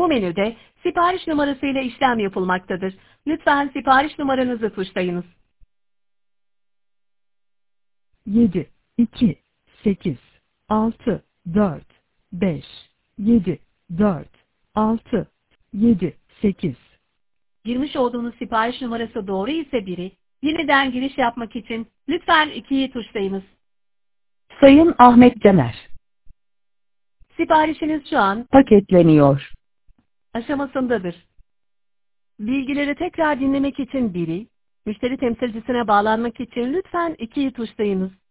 Bu menüde sipariş numarasıyla işlem yapılmaktadır. Lütfen sipariş numaranızı tuşlayınız. 7, 2, 8, 6, 4, 5, 7, 4, 6, 7, 8. Girmiş olduğunuz sipariş numarası doğru ise 1'i, yeniden giriş yapmak için lütfen 2'yi tuşlayınız. Sayın Ahmet Caner, Siparişiniz şu an paketleniyor. aşamasındadır. Bilgileri tekrar dinlemek için 1'i, müşteri temsilcisine bağlanmak için lütfen 2'yi tuşlayınız.